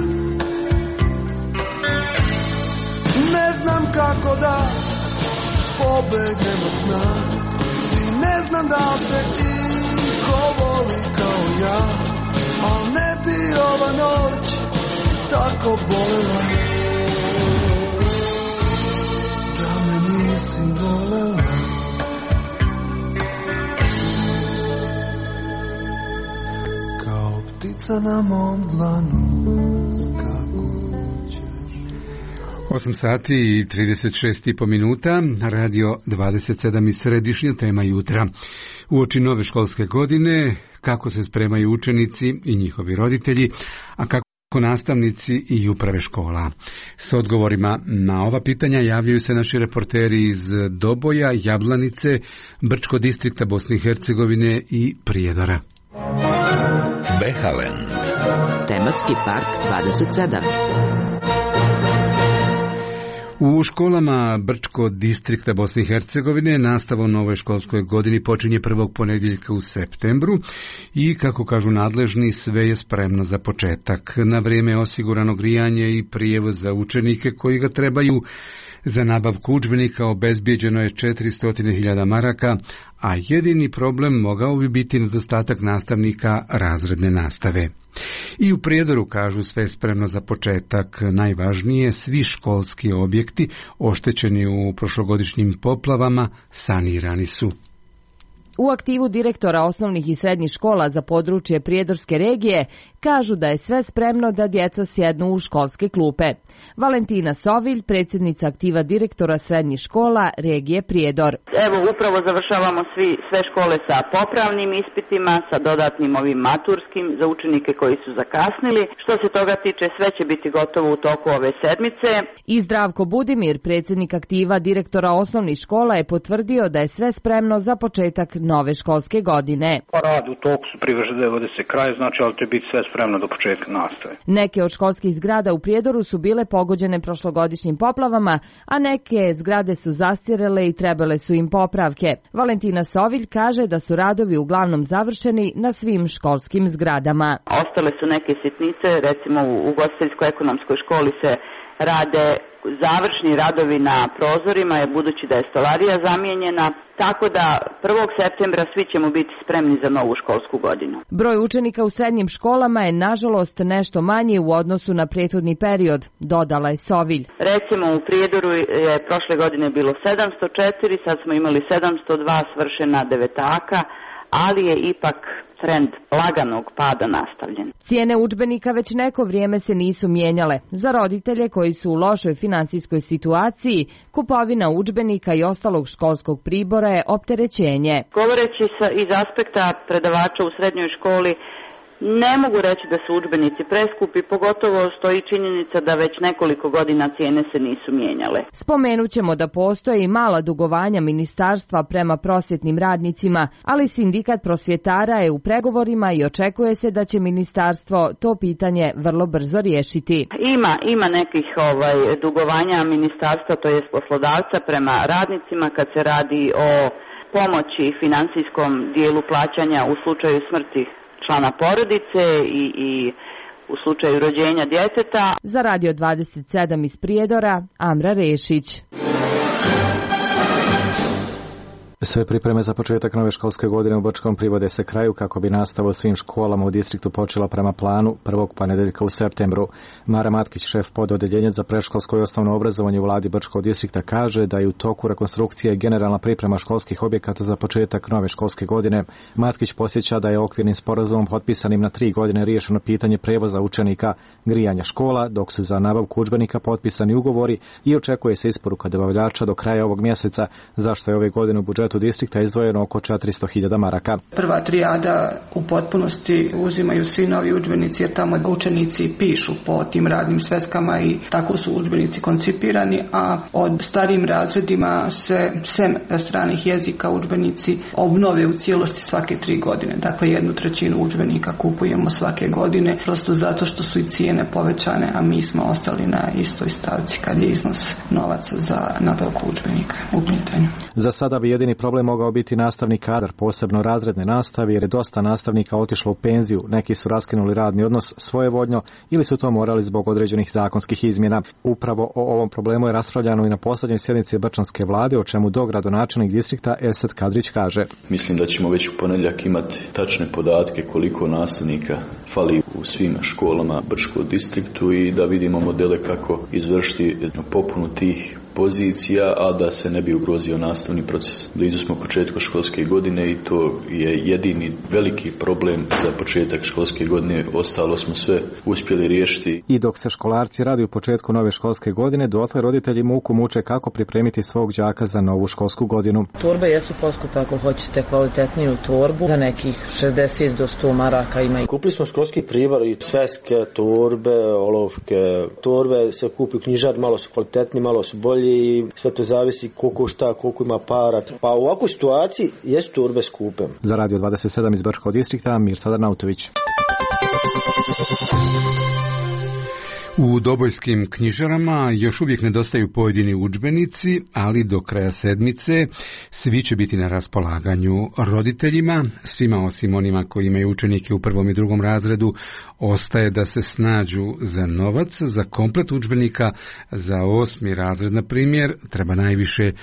Ne znam kako da pobegnem od sna i ne znam da te iko voli kao ja, al ne bi ova noć tako bolela da me nisi volela. Kao ptica na mom dlanu skakućeš. 8 sati i 36,5 minuta, radio 27 iz središnja tema jutra. Uoči nove školske godine, kako se spremaju učenici i njihovi roditelji, a kako nastavnici i uprave škola. S odgovorima na ova pitanja javljaju se naši reporteri iz Doboja, Jablanice, Brčko distrikta Bosne i Hercegovine i Prijedora. Behalen. Tematski park 27. U školama Brčko distrikta Bosne i Hercegovine nastava u novoj školskoj godini počinje prvog ponedjeljka u septembru i, kako kažu nadležni, sve je spremno za početak. Na vrijeme je osigurano grijanje i prijevoz za učenike koji ga trebaju. Za nabavku udžbenika obezbijeđeno je 400.000 maraka, a jedini problem mogao bi biti nedostatak nastavnika razredne nastave. I u Prijedoru kažu sve spremno za početak. Najvažnije, svi školski objekti oštećeni u prošlogodišnjim poplavama sanirani su. U aktivu direktora osnovnih i srednjih škola za područje Prijedorske regije kažu da je sve spremno da djeca sjednu u školske klupe. Valentina Sovilj, predsjednica aktiva direktora srednjih škola regije Prijedor. Evo, upravo završavamo sve škole sa popravnim ispitima, sa dodatnim ovim maturskim za učenike koji su zakasnili. Što se toga tiče, sve će biti gotovo u toku ove sedmice. I Zdravko Budimir, predsjednik aktiva direktora osnovnih škola, je potvrdio da je sve spremno za početak nove školske godine. Pa rad u toku su vode se kraj, znači, ali će biti sve spremno do početka nastave. Neke od školskih zgrada u Prijedoru su bile pogođene prošlogodišnjim poplavama, a neke zgrade su zastirele i trebale su im popravke. Valentina Sovilj kaže da su radovi uglavnom završeni na svim školskim zgradama. Ostale su neke sitnice, recimo u ugostiteljsko-ekonomskoj školi se rade završni radovi na prozorima, je budući da je stolarija zamijenjena, tako da 1. septembra svi ćemo biti spremni za novu školsku godinu. Broj učenika u srednjim školama je nažalost nešto manji u odnosu na prethodni period, dodala je Sovilj. Recimo u Prijedoru je prošle godine bilo 704, sad smo imali 702 svršena devetaka, ali je ipak trend laganog pada nastavljen. Cijene udžbenika već neko vrijeme se nisu mijenjale. Za roditelje koji su u lošoj financijskoj situaciji, kupovina udžbenika i ostalog školskog pribora je opterećenje. Govoreći iz aspekta predavača u srednjoj školi, ne mogu reći da su udžbenici preskupi, pogotovo stoji činjenica da već nekoliko godina cijene se nisu mijenjale. Spomenut ćemo da postoje i mala dugovanja ministarstva prema prosvjetnim radnicima, ali sindikat prosvjetara je u pregovorima i očekuje se da će ministarstvo to pitanje vrlo brzo riješiti. Ima nekih dugovanja ministarstva, to jest poslodavca prema radnicima kad se radi o pomoći financijskom dijelu plaćanja u slučaju smrti člana porodice i u slučaju rođenja djeteta. Za Radio 27 iz Prijedora, Amra Rešić. Sve pripreme za početak nove školske godine u Brčkom privode se kraju kako bi nastava u svim školama u distriktu počela prema planu prvog ponedeljka u septembru. Mara Matkić, šef pododeljenja za predškolsko i osnovno obrazovanje u vladi Brčkog distrikta, kaže da je u toku rekonstrukcije generalna priprema školskih objekata za početak nove školske godine. Matkić podsjeća da je okvirnim sporazumom potpisanim na 3 godine riješeno pitanje prevoza učenika, grijanja škola, dok su za nabavku udžbenika potpisani ugovori i očekuje se isporuka dobavljača do kraja ovog mjeseca, zašto je ove godine u budžetu distrikta izdvojeno oko 400.000 maraka. Prva trijada u potpunosti uzimaju svi novi udžbenici jer tamo učenici pišu po tim radnim sveskama i tako su udžbenici koncipirani, a od starijim razredima se sem stranih jezika udžbenici obnove u cijelosti svake 3 godine. Dakle, 1/3 udžbenika kupujemo svake godine, prosto zato što su i cijene povećane, a mi smo ostali na istoj stavci kad je iznos novaca za nabavku udžbenika u pitanju. Za sada bi jedini problem mogao biti nastavni kadar, posebno razredne nastave, jer je dosta nastavnika otišlo u penziju, neki su raskinuli radni odnos svojevoljno ili su to morali zbog određenih zakonskih izmjena. Upravo o ovom problemu je raspravljano i na posljednjoj sjednici Brčanske vlade, o čemu dogradonačelnik distrikta Esad Kadrić kaže. Mislim da ćemo već u ponedjeljak imati tačne podatke koliko nastavnika fali u svim školama Brčkog distriktu i da vidimo modele kako izvršiti popunu tih pozicija, a da se ne bi ugrozio nastavni proces. Blizu smo početku školske godine i to je jedini veliki problem za početak školske godine. Ostalo smo sve uspjeli riješiti. I dok se školarci radi u početku nove školske godine, dotle roditelji muku muče kako pripremiti svog đaka za novu školsku godinu. Torbe jesu poskupe ako hoćete kvalitetniju torbu, za nekih 60 do 100 maraka ima. Kupili smo školski pribor i sveske, torbe, olovke. Torbe se kupi u knjižar, malo su kvalitetni, malo su bolji i sve to zavisi koliko šta, koliko ima para. Pa u ovakvoj situaciji jesu torbe skupe. Za Radio 27 iz Brčkog distrikta, Mirsad Arnautović. U dobojskim knjižarama još uvijek nedostaju pojedini udžbenici, ali do kraja sedmice svi će biti na raspolaganju roditeljima. Svima osim onima koji imaju učenike u 1. i 2. razredu ostaje da se snađu za novac. Za komplet udžbenika za 8. razred, na primjer, treba najviše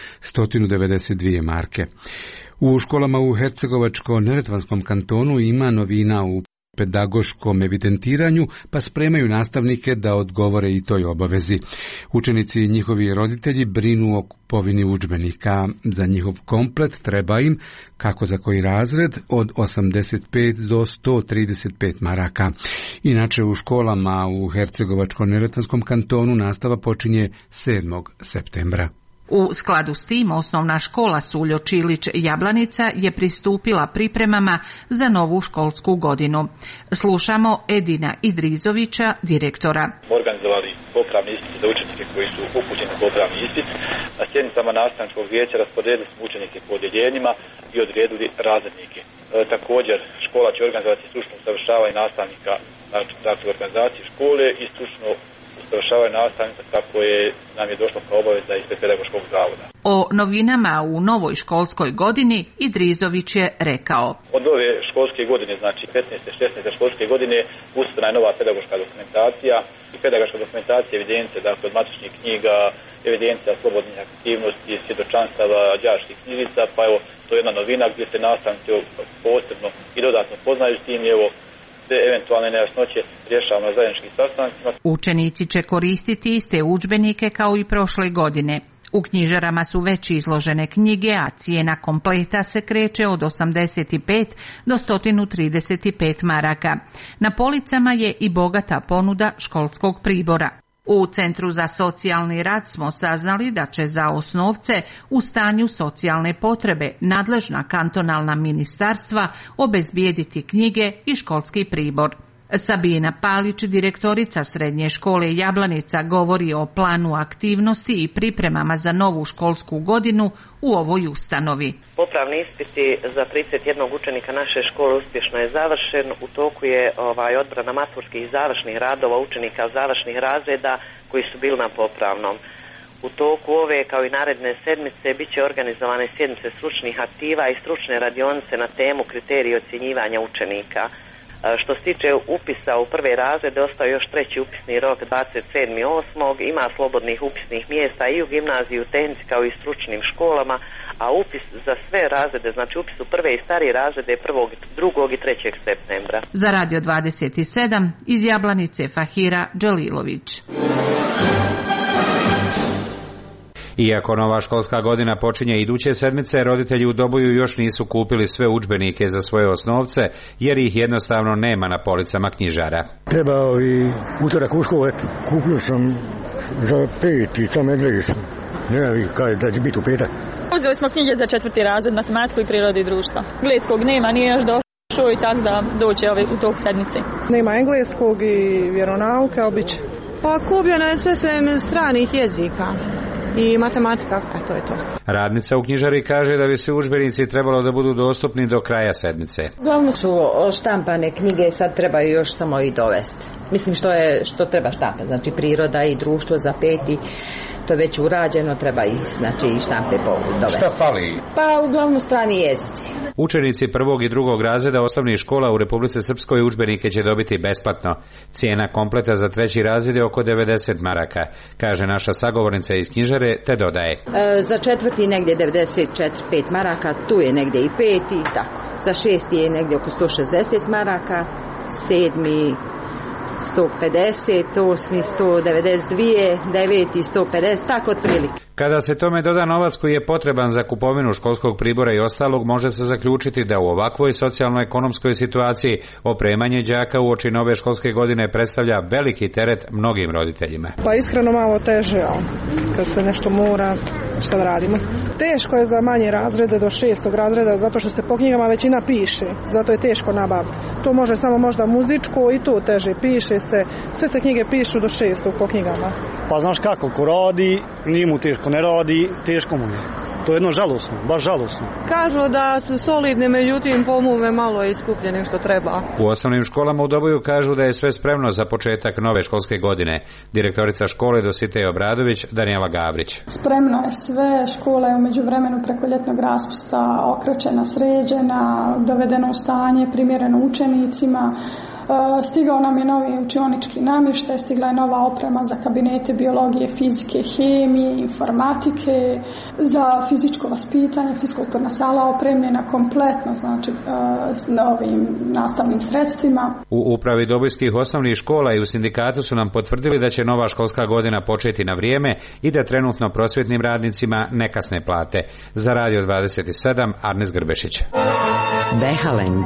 192 marke. U školama u Hercegovačko-neretvanskom kantonu ima novina u pedagoškom evidentiranju, pa spremaju nastavnike da odgovore i toj obavezi. Učenici i njihovi roditelji brinu o kupovini udžbenika. Za njihov komplet treba im, kako za koji razred, od 85 do 135 maraka. Inače, u školama u Hercegovačko-neretvanskom kantonu nastava počinje 7. septembra. U skladu s tim, osnovna škola Suljo Čilić Jablanica je pristupila pripremama za novu školsku godinu. Slušamo Edina Idrizovića, direktora. Organizovali popravni ispit za učenike koji su upućeni na popravni ispit. Na sjednicama nastavničkog vijeća rasporedili smo učenike po odjeljenjima i odredili razrednike. Također, škola će organizovati stručno usavršavanje nastavnika, znači organizaciji škole i stručno usavršavanje nastavnika kako je nam je došlo kao obaveza ispred pedagoškog zavoda. O novinama u novoj školskoj godini Idrizović je rekao. Od ove školske godine, znači 15. 16. školske godine, usvojena je nova pedagoška dokumentacija i pedagoška dokumentacija evidencije, dakle od matičnih knjiga, evidencija slobodnih aktivnosti, svjedočanstava, đačkih knjižica, pa evo to je jedna novina gdje se nastavnici posebno i dodatno poznaju s tim, evo eventualne nejasnoće rješavamo na zajedničkim sastancima. Učenici će koristiti iste udžbenike kao i prošle godine. U knjižarama su već izložene knjige, a cijena kompleta se kreće od 85 do 135 maraka. Na policama je i bogata ponuda školskog pribora. U Centru za socijalni rad smo saznali da će za osnovce u stanju socijalne potrebe nadležna kantonalna ministarstva obezbijediti knjige i školski pribor. Sabina Palić, direktorica Srednje škole Jablanica, govori o planu aktivnosti i pripremama za novu školsku godinu u ovoj ustanovi. Popravni ispiti za 31 učenika naše škole uspješno je završen. U toku je odbrana maturskih završnih radova učenika završnih razreda koji su bili na popravnom. U toku ove kao i naredne sedmice bit će organizovane sjednice stručnih aktiva i stručne radionice na temu kriterije ocjenjivanja učenika. Što se tiče upisa u prve razrede, ostao još treći upisni rok 27.8. Ima slobodnih upisnih mjesta i u gimnaziji, u tehnici kao i stručnim školama, a upis za sve razrede, znači upis u prve i starije razrede 1., 2. i 3. septembra. Za Radio 27 iz Jablanice Fahira Đalilović. Iako nova školska godina počinje iduće sedmice, roditelji u Doboju još nisu kupili sve udžbenike za svoje osnovce, jer ih jednostavno nema na policama knjižara. Trebao i utorak u školu, kupio sam za 5 i sam engleski. Ne znam da će biti u petak. Uzeli smo knjige za 4. razred, matematiku i prirodu i društva. Engleskog nema, nije još došao i tako da doće u tog sedmice. Nema engleskog i vjeronauke, obično. Pa kupljeno je sve stranih jezika. I matematika, a to je to. Radnica u knjižari kaže da bi svi udžbenici trebalo da budu dostupni do kraja sedmice. Uglavnom su štampane knjige, sad trebaju još samo i dovesti. Mislim što treba štampati, znači priroda i društvo za 5. To je već urađeno, treba ih znači i štampe dovesti. Šta fali? Pa uglavnom strani jezici. Učenici 1. i 2. razreda osnovnih škola u Republici Srpskoj udžbenike će dobiti besplatno. Cijena kompleta za 3. razred je oko 90 maraka, kaže naša sagovornica iz knjižare, te dodaje. Za 4. negdje 94-5 maraka, tu je negdje i 5. i tako. Za 6. je negdje oko 160 maraka, 7. 150, 8. 192, 9. 150, tako otprilike. Kada se tome doda novac koji je potreban za kupovinu školskog pribora i ostalog, može se zaključiti da u ovakvoj socijalno-ekonomskoj situaciji opremanje đaka uoči nove školske godine predstavlja veliki teret mnogim roditeljima. Pa iskreno malo teže, kad se nešto mora, šta da radimo. Teško je za manje razrede do 6. razreda, zato što se po knjigama većina piše, zato je teško nabaviti. To može samo možda muzičko i to teže piše se, sve se knjige pišu do 6. po knjigama. Pa znaš kako, ko radi, nije mu teško, ne radi, teško mu je. To je jedno žalosno, baš žalosno. Kažu da su solidne, međutim pomuve malo je iskupljenih što treba. U osnovnim školama u Doboju kažu da je sve spremno za početak nove školske godine. Direktorica škole Dositeja Obradović, Danijela Gabrić. Spremno je sve, škola je u međuvremenu preko ljetnog raspusta okrečena, sređena, dovedena u stanje, primjereno učenicima. Stigao nam je novi učionički namještaj, stigla je nova oprema za kabinete biologije, fizike, hemije, informatike, za fizičko vaspitanje, fiskulturna sala opremljena kompletno, znači s novim nastavnim sredstvima. U upravi dobojskih osnovnih škola i u sindikatu su nam potvrdili da će nova školska godina početi na vrijeme i da trenutno prosvjetnim radnicima ne kasne plate. Za Radio 27, Arnes Grbešić. Behalend.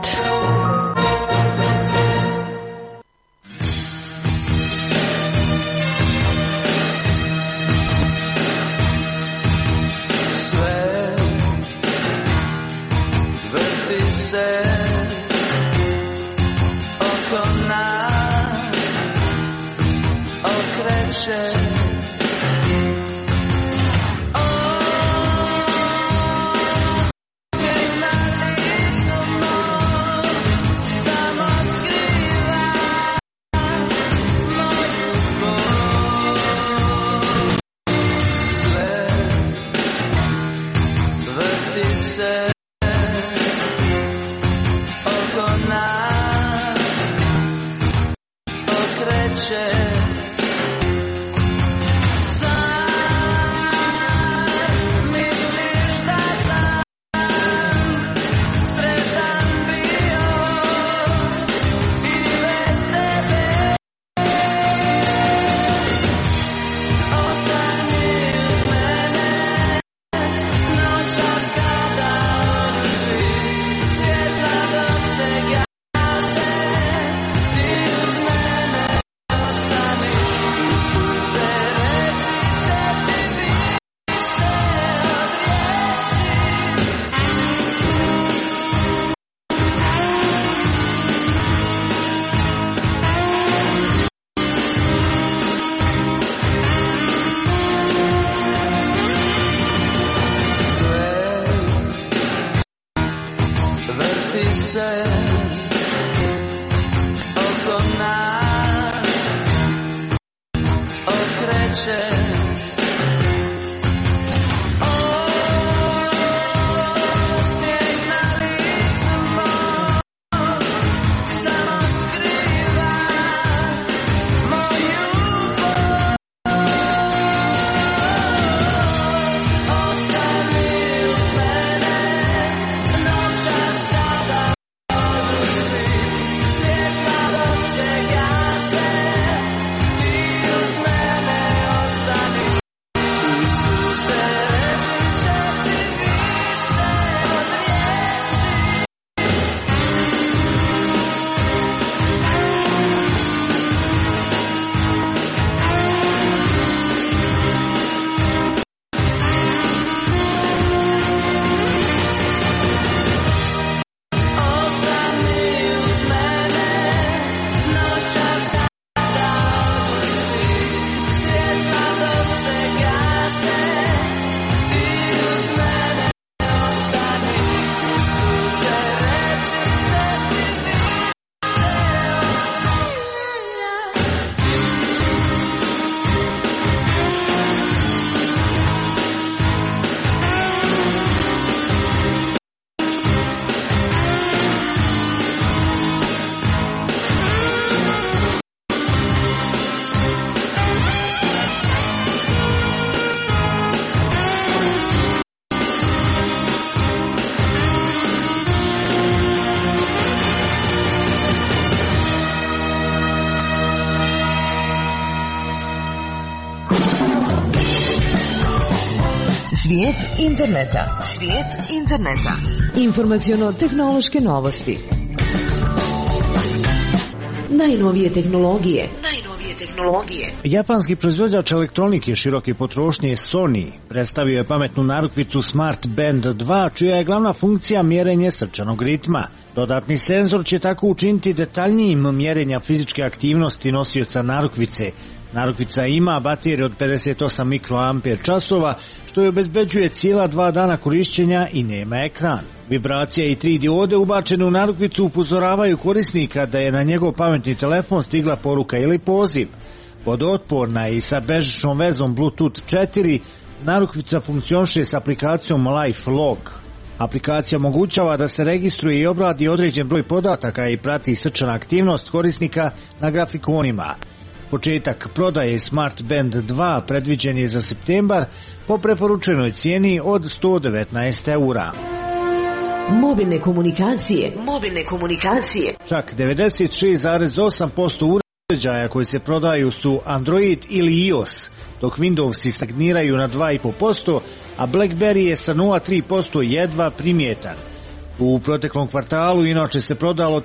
Svijet interneta. Svijet interneta. Informaciono-tehnološke novosti. Najnovije tehnologije. Japanski proizvođač elektronike široke potrošnje Sony predstavio je pametnu narukvicu Smart Band 2, čija je glavna funkcija mjerenje srčanog ritma. Dodatni senzor će tako učiniti detaljnijim mjerenja fizičke aktivnosti nosioca narukvice. Narukvica ima bateriju od 58 mikroamper časova, što je obezbeđuje cijela 2 dana korišćenja i nema ekran. Vibracija i 3 diode ubačene u narukvicu upozoravaju korisnika da je na njegov pametni telefon stigla poruka ili poziv. Vodootporna i sa bežičnom vezom Bluetooth 4, narukvica funkcioniše s aplikacijom LifeLog. Aplikacija omogućava da se registruje i obradi određen broj podataka i prati srčana aktivnost korisnika na grafikonima. Početak prodaje Smart Band 2 predviđen je za septembar po preporučenoj cijeni od 119 eura. Mobilne komunikacije. Čak 96,8% uređaja koji se prodaju su Android ili iOS, dok Windowsi stagniraju na 2,5%, a BlackBerry je sa 0,3% jedva primjetan. U proteklom kvartalu inače se prodalo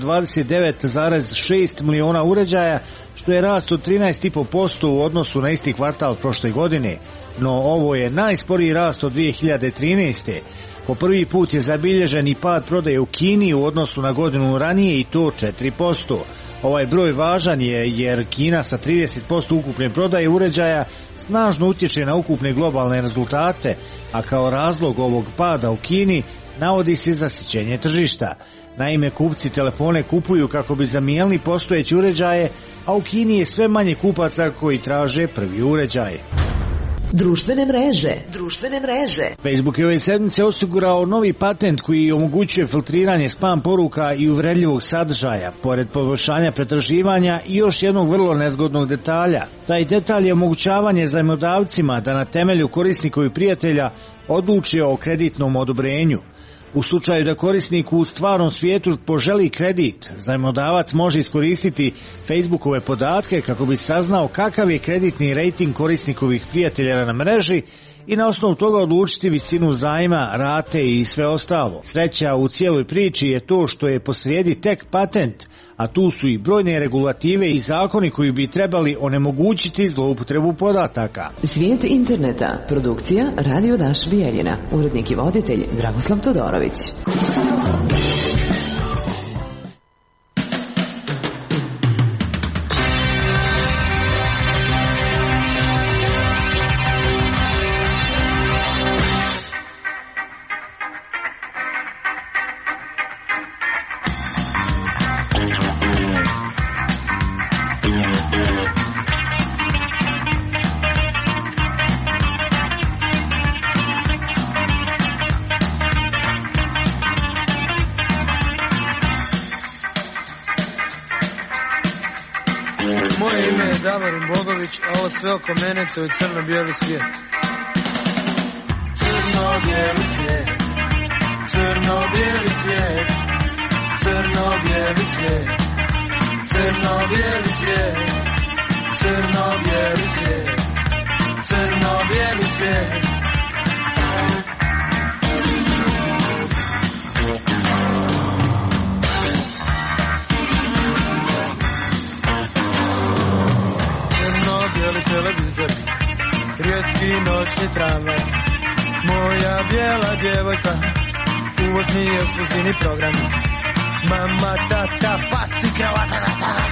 329,6 miliona uređaja, što je rast od 13,5% u odnosu na isti kvartal prošle godine, no ovo je najsporiji rast od 2013. Po prvi put je zabilježen i pad prodaje u Kini u odnosu na godinu ranije i to 4%. Ovaj broj važan je jer Kina sa 30% ukupne prodaje uređaja snažno utječe na ukupne globalne rezultate, a kao razlog ovog pada u Kini navodi se zasićenje tržišta. Naime, kupci telefone kupuju kako bi zamijenili postojeće uređaje, a u Kini je sve manje kupaca koji traže prvi uređaj. Društvene mreže. Facebook je ove sedmice osigurao novi patent koji omogućuje filtriranje spam poruka i uvredljivog sadržaja, pored poboljšanja pretraživanja i još jednog vrlo nezgodnog detalja. Taj detalj je omogućavanje zajmodavcima da na temelju korisnikovih prijatelja odluče o kreditnom odobrenju. U slučaju da korisnik u stvarnom svijetu poželi kredit, zajmodavac može iskoristiti Facebookove podatke kako bi saznao kakav je kreditni rejting korisnikovih prijatelja na mreži i na osnovu toga odlučiti visinu zajma, rate i sve ostalo. Sreća u cijeloj priči je to što je posrijedi tek patent, a tu su i brojne regulative i zakoni koji bi trebali onemogućiti zloupotrebu podataka. Svijet interneta. Produkcija Radio Daš Bijeljina. Urednik i voditelj Dragoslav Todorović. Moje ime je Davorin Bogović, a ovo sve oko mene to je crno-bijeli svijet. Crno-bijeli svijet, crno-bijeli svijet, crno-bijeli svijet, crno-bijeli svijet, crno-bijeli svijet, crno-bijeli svijet. Televizor, rijetki noćni tramvaj, moja bijela djevojka, uvozni je ekskluzivni program. Mama, tata, pasi, kravata,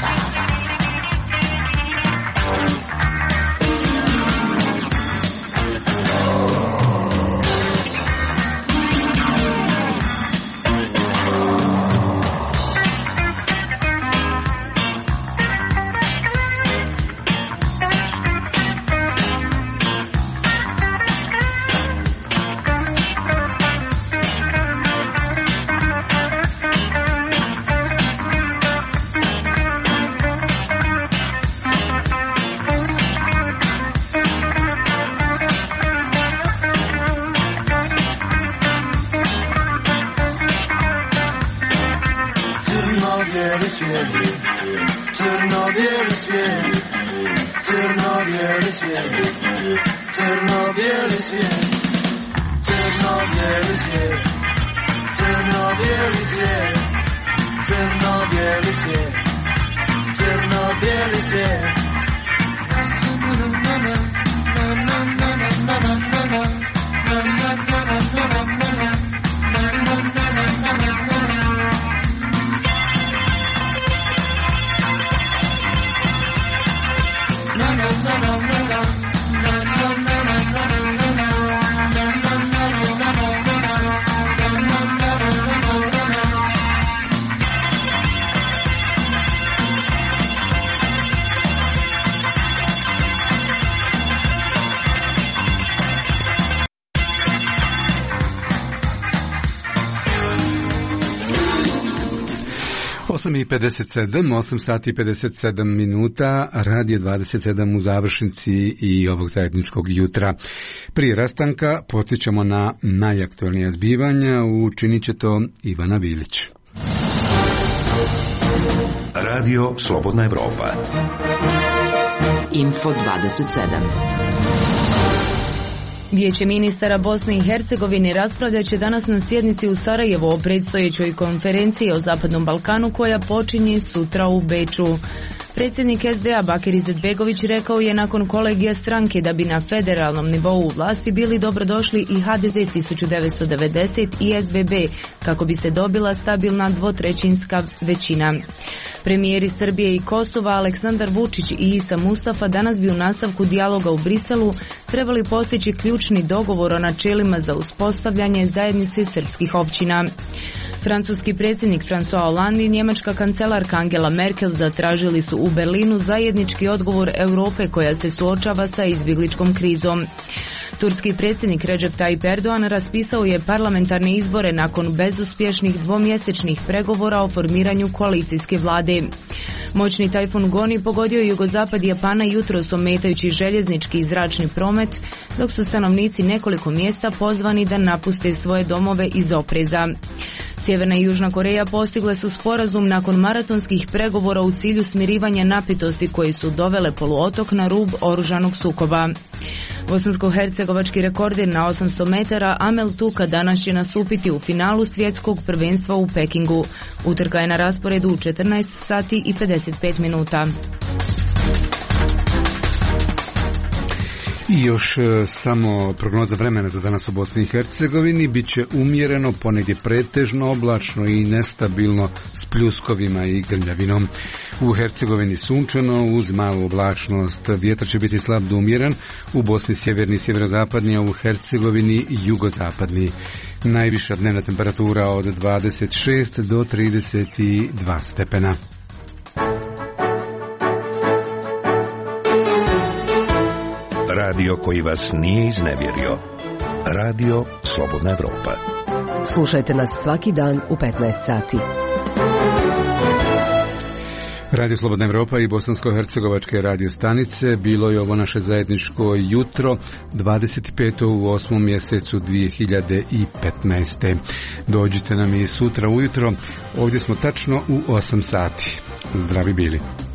crno-bijeli svijet, crno-bijeli svijet, crno-bijeli svijet, crno-bijeli svijet, svijet, crno-bijeli svijet, crno-bijeli svijet, crno-bijeli svijet. I 8 sati i 57 minuta, Radio 27 u završnici i ovog zajedničkog jutra. Prije rastanka podsjećamo na najaktualnija zbivanja, učinit će to Ivana Bilić. Radio Slobodna Evropa. Info 27. Vijeće ministara Bosne i Hercegovine raspravljat će danas na sjednici u Sarajevu o predstojećoj konferenciji o Zapadnom Balkanu koja počinje sutra u Beču. Predsjednik SDA Bakir Izetbegović rekao je nakon kolegija stranke da bi na federalnom nivou vlasti bili dobrodošli i HDZ 1990 i SBB kako bi se dobila stabilna dvotrećinska većina. Premijeri Srbije i Kosova Aleksandar Vučić i Isa Mustafa danas bi u nastavku dijaloga u Briselu trebali postići ključni dogovor o načelima za uspostavljanje zajednice srpskih općina. Francuski predsjednik François Hollande i njemačka kancelarka Angela Merkel zatražili su u Berlinu zajednički odgovor Europe koja se suočava sa izbjegličkom krizom. Turski predsjednik Recep Tayyip Erdogan raspisao je parlamentarne izbore nakon bezuspješnih dvomjesečnih pregovora o formiranju koalicijske vlade. Moćni tajfun Goni pogodio je jugozapad Japana jutros ometajući željeznički i zračni promet, dok su stanovnici nekoliko mjesta pozvani da napuste svoje domove iz opreza. Sjeverna i Južna Koreja postigle su sporazum nakon maratonskih pregovora u cilju smirivanja napetosti koje su dovele poluotok na rub oružanog sukoba. Bosansko-hercegovački rekorder na 800 metara Amel Tuka danas će nastupiti u finalu svjetskog prvenstva u Pekingu. Utrka je na rasporedu u 14 sati i 55 minuta. I još samo prognoza vremena za danas u Bosni i Hercegovini. Biće umjereno, ponegdje pretežno oblačno i nestabilno s pljuskovima i grmljavinom. U Hercegovini sunčano uz malu oblačnost. Vjetar će biti slab do umjeren. U Bosni sjeverni i sjeverozapadni, a u Hercegovini jugozapadni. Najviša dnevna temperatura od 26 do 32 stepena. Radio koji vas nije iznevjerio. Radio Slobodna Evropa. Slušajte nas svaki dan u 15 sati. Radio Slobodna Evropa i bosansko-hercegovačke radio stanice. Bilo je ovo naše zajedničko jutro 25. u 8. mjesecu 2015. Dođite nam i sutra ujutro. Ovdje smo tačno u 8 sati. Zdravi bili.